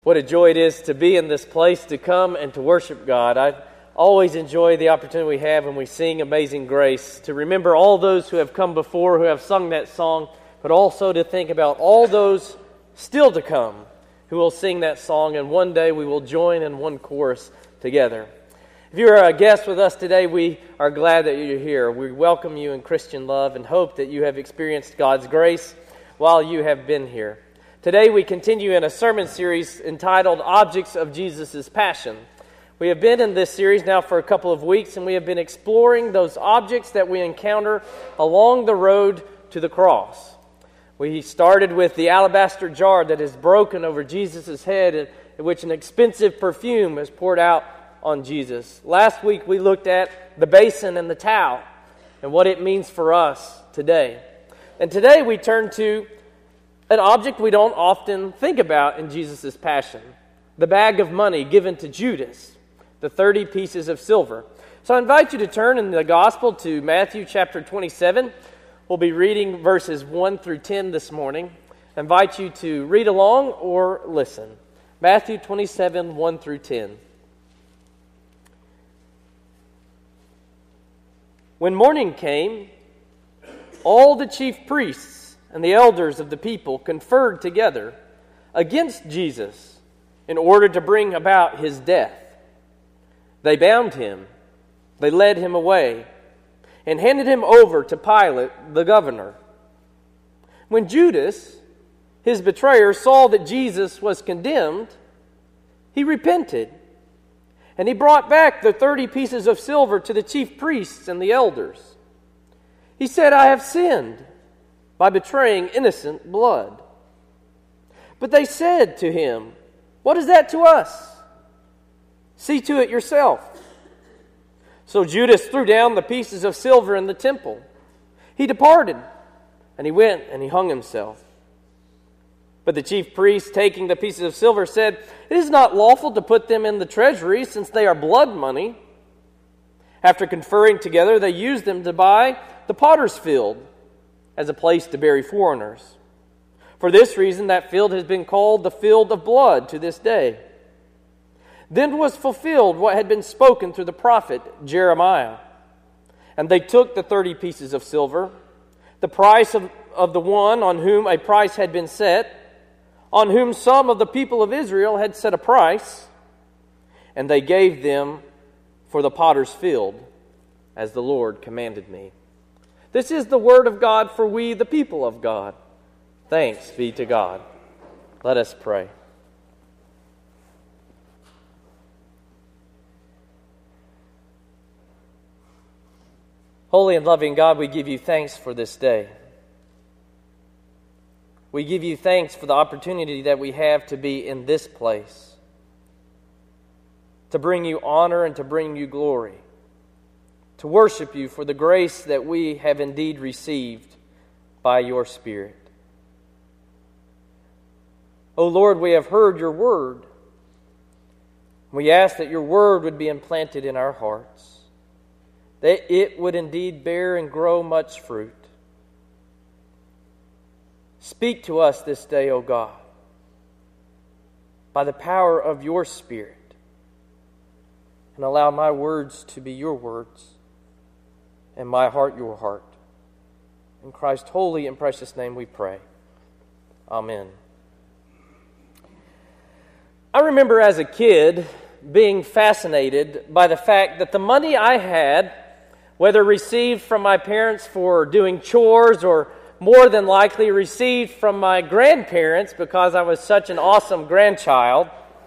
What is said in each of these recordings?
What a joy it is to be in this place, to come and to worship God. I always enjoy the opportunity we have when we sing Amazing Grace, to remember all those who have come before, who have sung that song, but also to think about all those still to come who will sing that song, and one day we will join in one chorus together. If you are a guest with us today, we are glad that you're here. We welcome you in Christian love and hope that you have experienced God's grace while you have been here. Today we continue in a sermon series entitled Objects of Jesus' Passion. We have been in this series now for a couple of weeks, and we have been exploring those objects that we encounter along the road to the cross. We started with the alabaster jar that is broken over Jesus' head, in which an expensive perfume is poured out on Jesus. Last week we looked at the basin and the towel and what it means for us today. And today we turn to an object we don't often think about in Jesus' passion, the bag of money given to Judas, the 30 pieces of silver. So I invite you to turn in the gospel to Matthew chapter 27. We'll be reading verses 1 through 10 this morning. I invite you to read along or listen. Matthew 27, 1 through 10. When morning came, all the chief priests and the elders of the people conferred together against Jesus in order to bring about his death. They bound him, they led him away, and handed him over to Pilate, the governor. When Judas, his betrayer, saw that Jesus was condemned, he repented, and he brought back the 30 pieces of silver to the chief priests and the elders. He said, "I have sinned by betraying innocent blood." But they said to him, "What is that to us? See to it yourself." So Judas threw down the pieces of silver in the temple. He departed, and he went and he hung himself. But the chief priests, taking the pieces of silver, said, "It is not lawful to put them in the treasury, since they are blood money." After conferring together, they used them to buy the potter's field as a place to bury foreigners. For this reason, that field has been called the field of blood to this day. Then was fulfilled what had been spoken through the prophet Jeremiah. And they took the 30 pieces of silver, the price of the one on whom a price had been set, on whom some of the people of Israel had set a price, and they gave them for the potter's field, as the Lord commanded me. This is the word of God for we, the people of God. Thanks be to God. Let us pray. Holy and loving God, we give you thanks for this day. We give you thanks for the opportunity that we have to be in this place, to bring you honor and to bring you glory, to worship you for the grace that we have indeed received by your Spirit. O Lord, we have heard your word. We ask that your word would be implanted in our hearts, that it would indeed bear and grow much fruit. Speak to us this day, O God, by the power of your Spirit, and allow my words to be your words, and my heart your heart. In Christ's holy and precious name we pray. Amen. I remember as a kid being fascinated by the fact that the money I had, whether received from my parents for doing chores or more than likely received from my grandparents because I was such an awesome grandchild,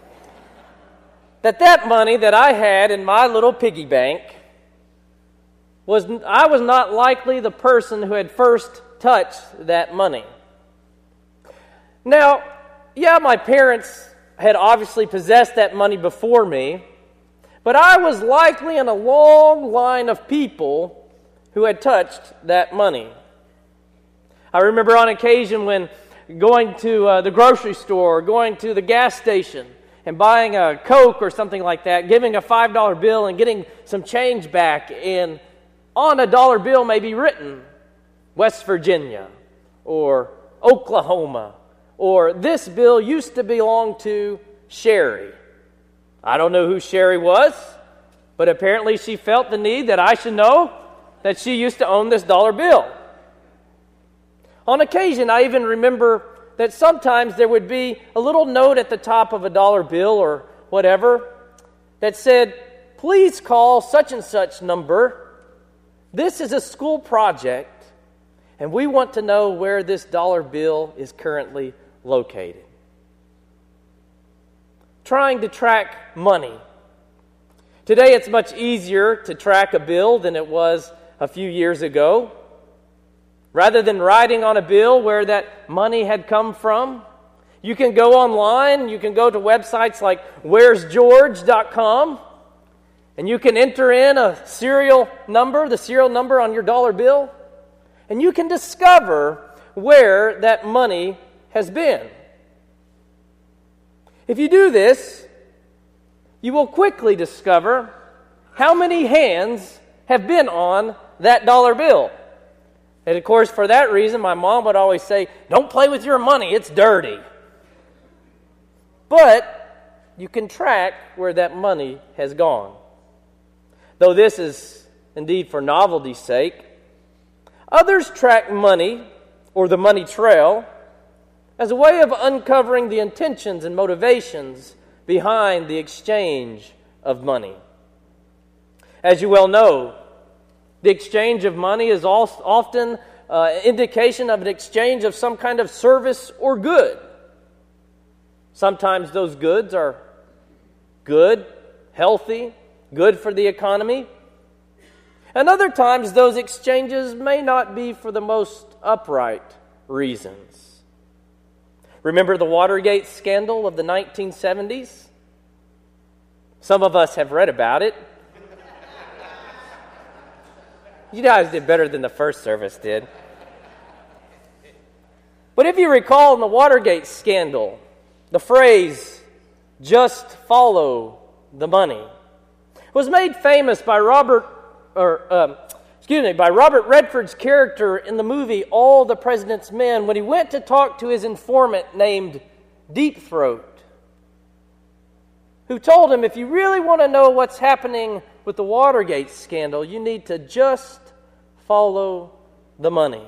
that money that I had in my little piggy bank I was not likely the person who had first touched that money. Now, yeah, my parents had obviously possessed that money before me, but I was likely in a long line of people who had touched that money. I remember on occasion when going to the grocery store, going to the gas station, and buying a Coke or something like that, giving a $5 bill and getting some change back, and on a dollar bill may be written West Virginia or Oklahoma, or this bill used to belong to Sherry. I don't know who Sherry was, but apparently she felt the need that I should know that she used to own this dollar bill. On occasion, I even remember that sometimes there would be a little note at the top of a dollar bill or whatever that said, "Please call such and such number. This is a school project, and we want to know where this dollar bill is currently located." Trying to track money. Today it's much easier to track a bill than it was a few years ago. Rather than writing on a bill where that money had come from, you can go online, you can go to websites like where'sgeorge.com, and you can enter in a serial number, the serial number on your dollar bill, and you can discover where that money has been. If you do this, you will quickly discover how many hands have been on that dollar bill. And of course, for that reason, my mom would always say, "Don't play with your money, it's dirty." But you can track where that money has gone. Though this is indeed for novelty's sake, others track money, or the money trail, as a way of uncovering the intentions and motivations behind the exchange of money. As you well know, the exchange of money is often an indication of an exchange of some kind of service or good. Sometimes those goods are good, healthy, good for the economy. And other times those exchanges may not be for the most upright reasons. Remember the Watergate scandal of the 1970s? Some of us have read about it. You guys did better than the first service did. But if you recall in the Watergate scandal, the phrase, "just follow the money," was made famous by Robert Redford's character in the movie All the President's Men when he went to talk to his informant named Deep Throat, who told him, if you really want to know what's happening with the Watergate scandal, you need to just follow the money.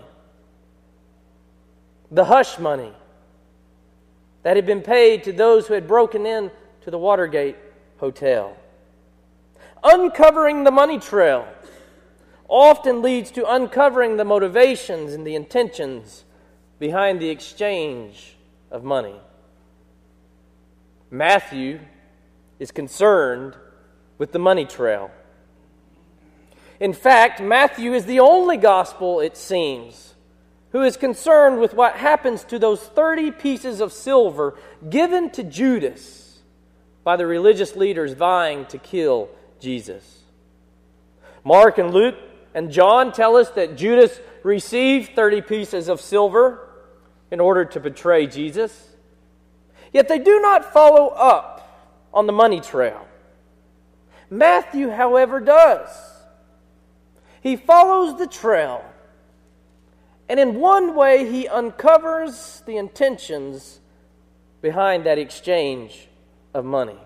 The hush money that had been paid to those who had broken in to the Watergate Hotel. Uncovering the money trail often leads to uncovering the motivations and the intentions behind the exchange of money. Matthew is concerned with the money trail. In fact, Matthew is the only gospel, it seems, who is concerned with what happens to those 30 pieces of silver given to Judas by the religious leaders vying to kill Jesus. Mark and Luke and John tell us that Judas received 30 pieces of silver in order to betray Jesus. Yet they do not follow up on the money trail. Matthew, however, does. He follows the trail, and in one way he uncovers the intentions behind that exchange of money.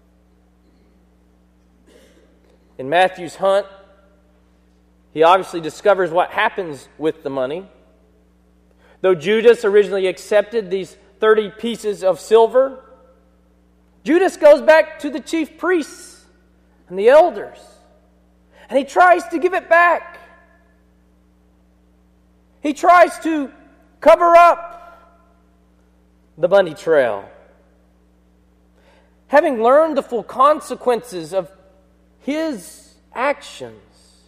In Matthew's hunt, he obviously discovers what happens with the money. Though Judas originally accepted these 30 pieces of silver, Judas goes back to the chief priests and the elders, and he tries to give it back. He tries to cover up the money trail. Having learned the full consequences of his actions,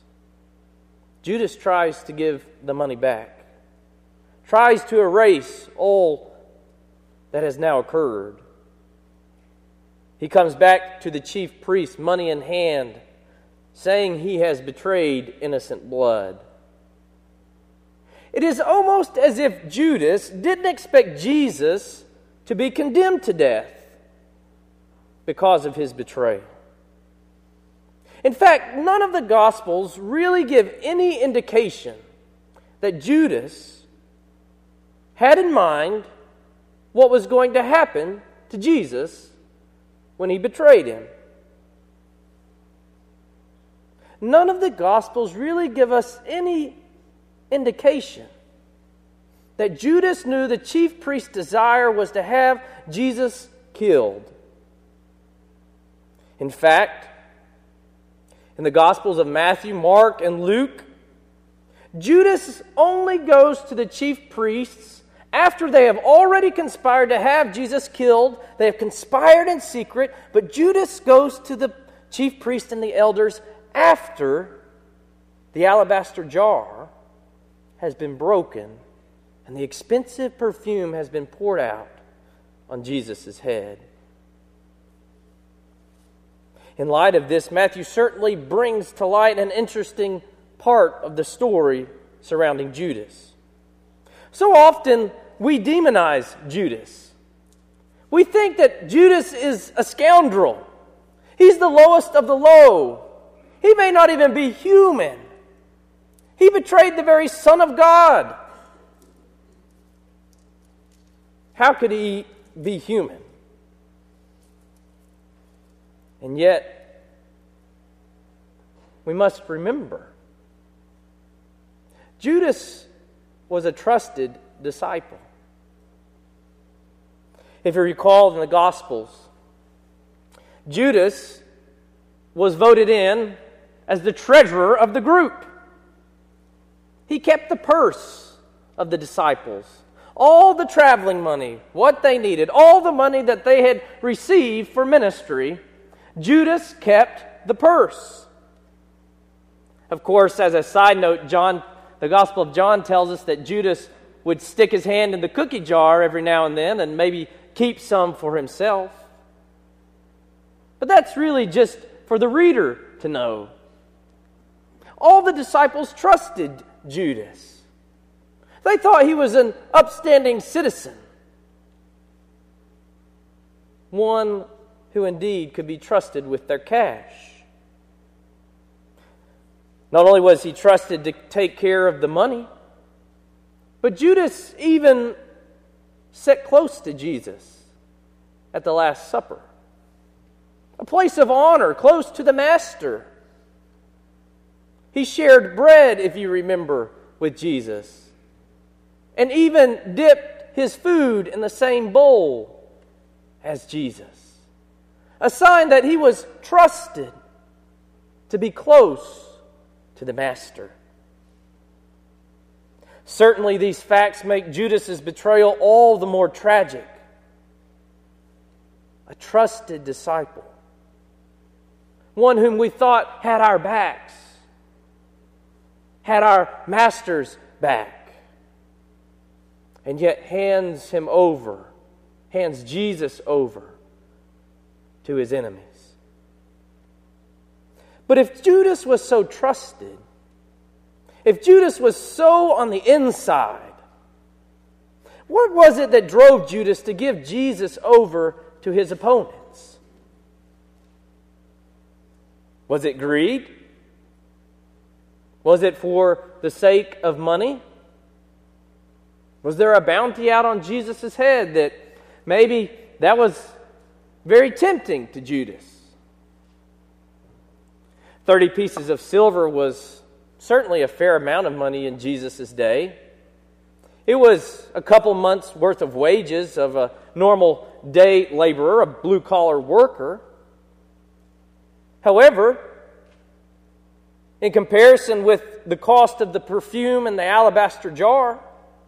Judas tries to give the money back, tries to erase all that has now occurred. He comes back to the chief priest, money in hand, saying he has betrayed innocent blood. It is almost as if Judas didn't expect Jesus to be condemned to death because of his betrayal. In fact, none of the Gospels really give any indication that Judas had in mind what was going to happen to Jesus when he betrayed him. None of the Gospels really give us any indication that Judas knew the chief priest's desire was to have Jesus killed. In fact, in the Gospels of Matthew, Mark, and Luke, Judas only goes to the chief priests after they have already conspired to have Jesus killed. They have conspired in secret, but Judas goes to the chief priest and the elders after the alabaster jar has been broken and the expensive perfume has been poured out on Jesus' head. In light of this, Matthew certainly brings to light an interesting part of the story surrounding Judas. So often we demonize Judas. We think that Judas is a scoundrel. He's the lowest of the low. He may not even be human. He betrayed the very Son of God. How could he be human? And yet, we must remember, Judas was a trusted disciple. If you recall in the Gospels, Judas was voted in as the treasurer of the group. He kept the purse of the disciples, all the traveling money, what they needed, all the money that they had received for ministry. Judas kept the purse. Of course, as a side note, the Gospel of John tells us that Judas would stick his hand in the cookie jar every now and then and maybe keep some for himself. But that's really just for the reader to know. All the disciples trusted Judas. They thought he was an upstanding citizen, one who indeed could be trusted with their cash. Not only was he trusted to take care of the money, but Judas even sat close to Jesus at the Last Supper. A place of honor, close to the Master. He shared bread, if you remember, with Jesus, and even dipped his food in the same bowl as Jesus. A sign that he was trusted to be close to the Master. Certainly these facts make Judas's betrayal all the more tragic. A trusted disciple. One whom we thought had our backs, had our Master's back, and yet hands Jesus over to his enemies. But if Judas was so trusted, if Judas was so on the inside, what was it that drove Judas to give Jesus over to his opponents? Was it greed? Was it for the sake of money? Was there a bounty out on Jesus' head that maybe that was very tempting to Judas? 30 pieces of silver was certainly a fair amount of money in Jesus' day. It was a couple months' worth of wages of a normal day laborer, a blue-collar worker. However, in comparison with the cost of the perfume and the alabaster jar,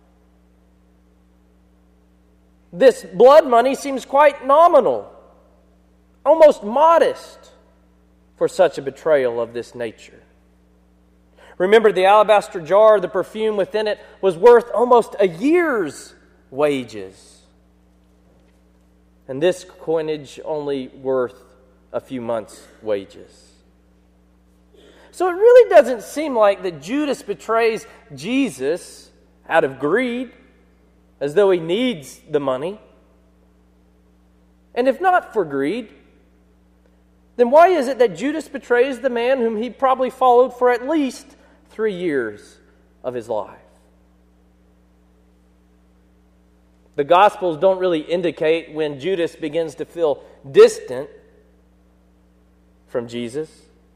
this blood money seems quite nominal, almost modest for such a betrayal of this nature. Remember, the alabaster jar, the perfume within it, was worth almost a year's wages. And this coinage only worth a few months' wages. So it really doesn't seem like that Judas betrays Jesus out of greed, as though he needs the money. And if not for greed, then why is it that Judas betrays the man whom he probably followed for at least 3 years of his life? The Gospels don't really indicate when Judas begins to feel distant from Jesus.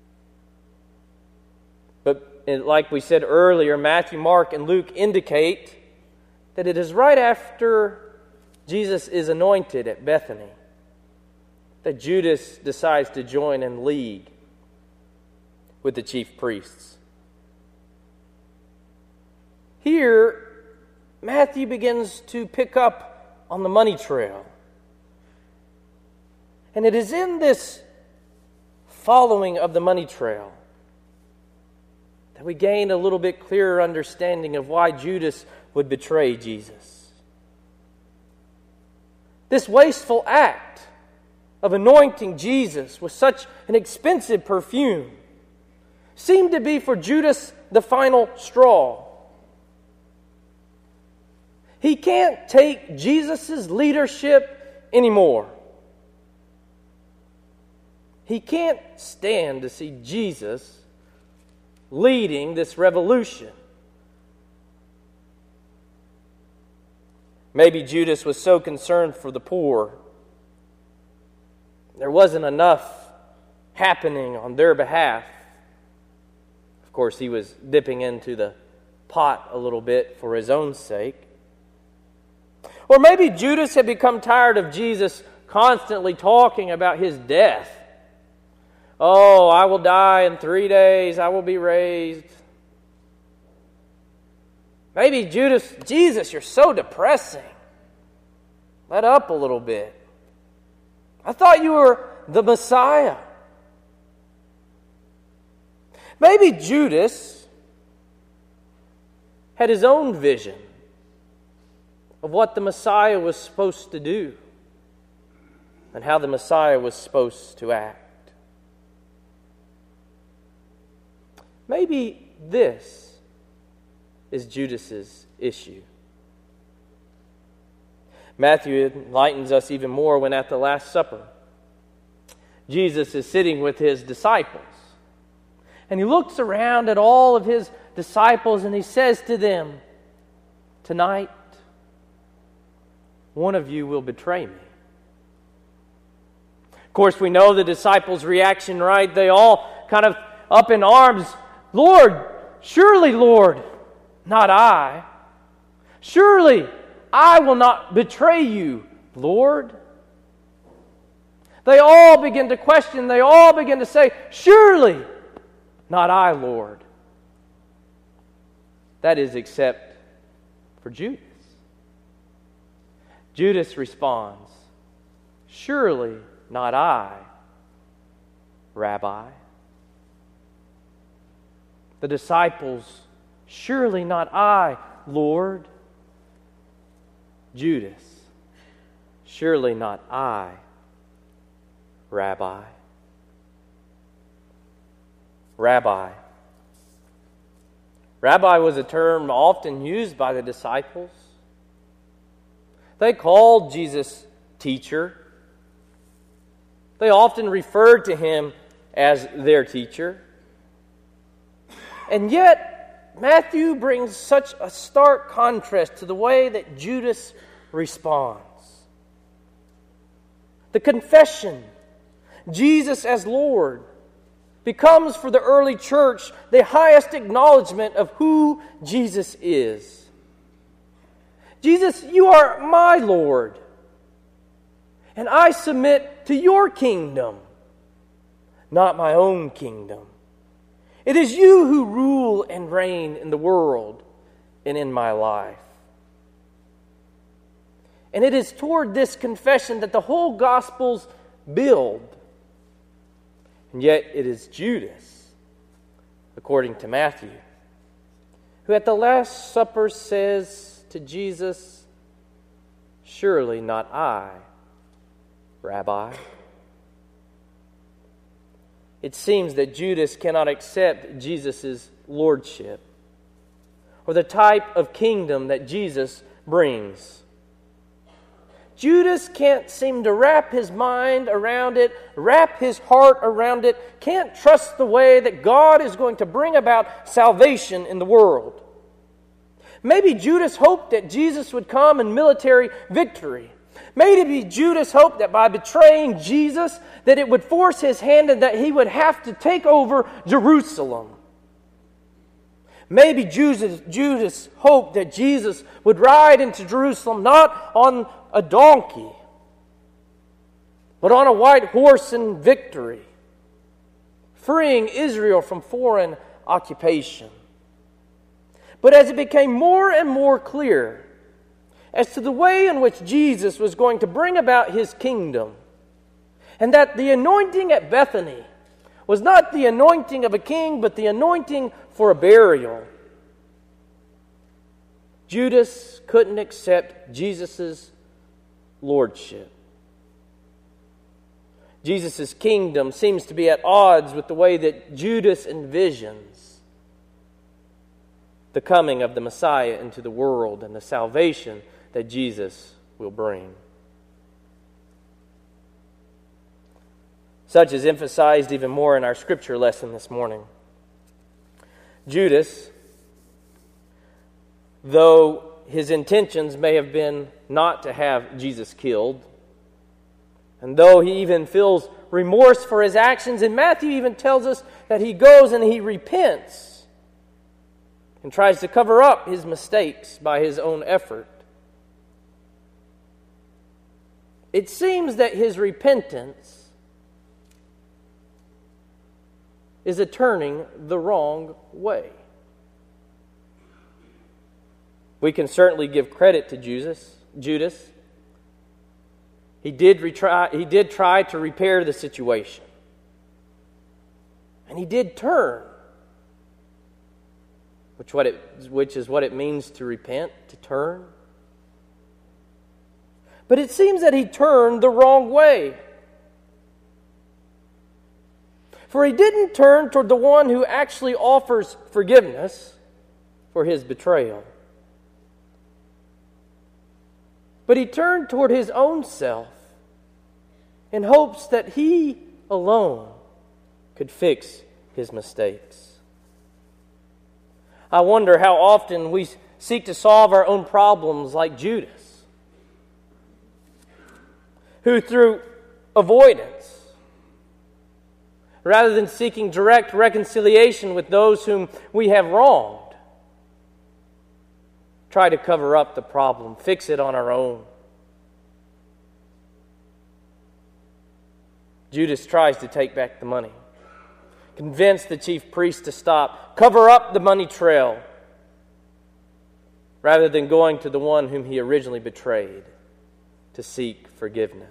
But like we said earlier, Matthew, Mark, and Luke indicate that it is right after Jesus is anointed at Bethany that Judas decides to join in league with the chief priests. Here, Matthew begins to pick up on the money trail. And it is in this following of the money trail that we gain a little bit clearer understanding of why Judas would betray Jesus. This wasteful act of anointing Jesus with such an expensive perfume seemed to be for Judas the final straw. He can't take Jesus' leadership anymore. He can't stand to see Jesus leading this revolution. Maybe Judas was so concerned for the poor, there wasn't enough happening on their behalf. Of course, he was dipping into the pot a little bit for his own sake. Or maybe Judas had become tired of Jesus constantly talking about his death. Oh, I will die in 3 days. I will be raised. Maybe Jesus, you're so depressing. Let up a little bit. I thought you were the Messiah. Maybe Judas had his own vision of what the Messiah was supposed to do and how the Messiah was supposed to act. Maybe this is Judas's issue. Matthew enlightens us even more when at the Last Supper, Jesus is sitting with his disciples. And he looks around at all of his disciples and he says to them, "Tonight, one of you will betray me." Of course, we know the disciples' reaction, right? They all kind of up in arms. "Lord, surely, Lord, not I. Surely, I will not betray you, Lord." They all begin to question. They all begin to say, "Surely, not I, Lord." That is, except for Judas. Judas responds, "Surely not I, Rabbi." The disciples, "Surely not I, Lord." Judas, "Surely not I, Rabbi." Rabbi. Rabbi was a term often used by the disciples. They called Jesus teacher. They often referred to him as their teacher. And yet, Matthew brings such a stark contrast to the way that Judas responds. The confession, Jesus as Lord, becomes for the early church the highest acknowledgement of who Jesus is. "Jesus, you are my Lord, and I submit to your kingdom, not my own kingdom. It is you who rule and reign in the world and in my life." And it is toward this confession that the whole Gospels build. And yet it is Judas, according to Matthew, who at the Last Supper says to Jesus, "Surely not I, Rabbi." It seems that Judas cannot accept Jesus' lordship or the type of kingdom that Jesus brings. Judas can't seem to wrap his mind around it, wrap his heart around it, can't trust the way that God is going to bring about salvation in the world. Maybe Judas hoped that Jesus would come in military victory. Maybe Judas hoped that by betraying Jesus, that it would force his hand and that he would have to take over Jerusalem. Maybe Judas hoped that Jesus would ride into Jerusalem not on a donkey, but on a white horse in victory, freeing Israel from foreign occupation. But as it became more and more clear as to the way in which Jesus was going to bring about his kingdom, and that the anointing at Bethany was not the anointing of a king, but the anointing for a burial, Judas couldn't accept Jesus' lordship. Jesus' kingdom seems to be at odds with the way that Judas envisions the coming of the Messiah into the world and the salvation that Jesus will bring. Such is emphasized even more in our scripture lesson this morning. Judas, though his intentions may have been not to have Jesus killed, and though he even feels remorse for his actions, and Matthew even tells us that he goes and he repents and tries to cover up his mistakes by his own effort, it seems that his repentance is a turning the wrong way. We can certainly give credit to Judas. He did try to repair the situation. And he did turn, which is what it means to repent, to turn. But it seems that he turned the wrong way. For he didn't turn toward the one who actually offers forgiveness for his betrayal. But he turned toward his own self in hopes that he alone could fix his mistakes. I wonder how often we seek to solve our own problems like Judas, who through avoidance, rather than seeking direct reconciliation with those whom we have wronged, try to cover up the problem, fix it on our own. Judas tries to take back the money, convince the chief priest to stop, cover up the money trail, rather than going to the one whom he originally betrayed to seek forgiveness.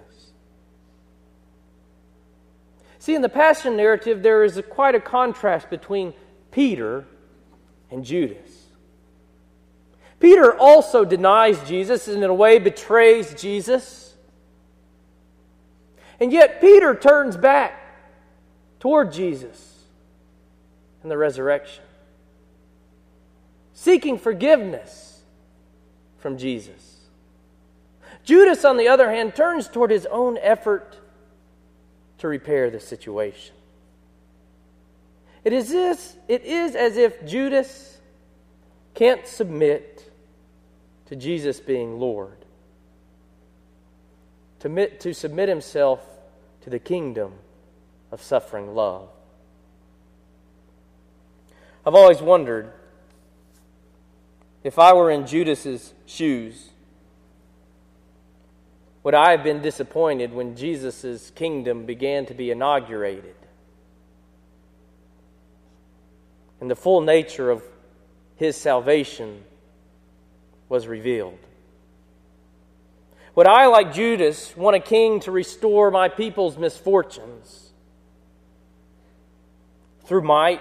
See, in the Passion narrative, there is quite a contrast between Peter and Judas. Peter also denies Jesus and in a way betrays Jesus. And yet Peter turns back toward Jesus in the resurrection, seeking forgiveness from Jesus. Judas, on the other hand, turns toward his own effort to repair the situation. It is as if Judas can't submit to Jesus being Lord, to submit himself to the kingdom of suffering love. I've always wondered, if I were in Judas's shoes, would I have been disappointed when Jesus' kingdom began to be inaugurated and the full nature of his salvation was revealed? Would I, like Judas, want a king to restore my people's misfortunes through might?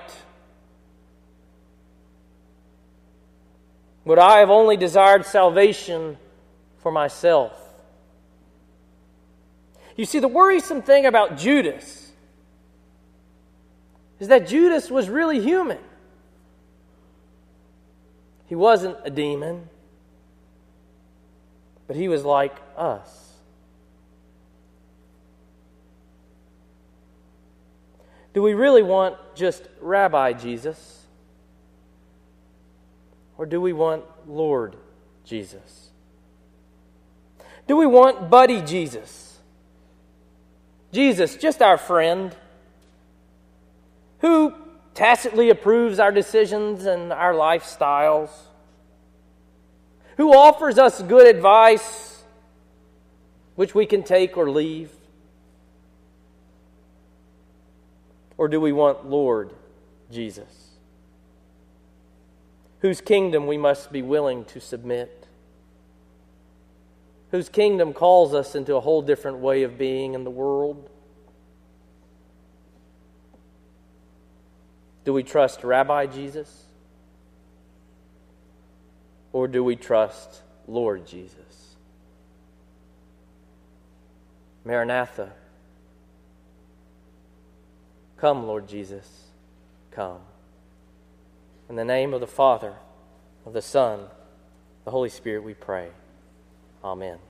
Would I have only desired salvation for myself? You see, the worrisome thing about Judas is that Judas was really human. He wasn't a demon, but he was like us. Do we really want just Rabbi Jesus? Or do we want Lord Jesus? Do we want Buddy Jesus? Jesus, just our friend, who tacitly approves our decisions and our lifestyles, who offers us good advice which we can take or leave? Or do we want Lord Jesus, whose kingdom we must be willing to submit, whose kingdom calls us into a whole different way of being in the world? Do we trust Rabbi Jesus? Or do we trust Lord Jesus? Maranatha. Come, Lord Jesus, come. In the name of the Father, of the Son, the Holy Spirit, we pray. Amen.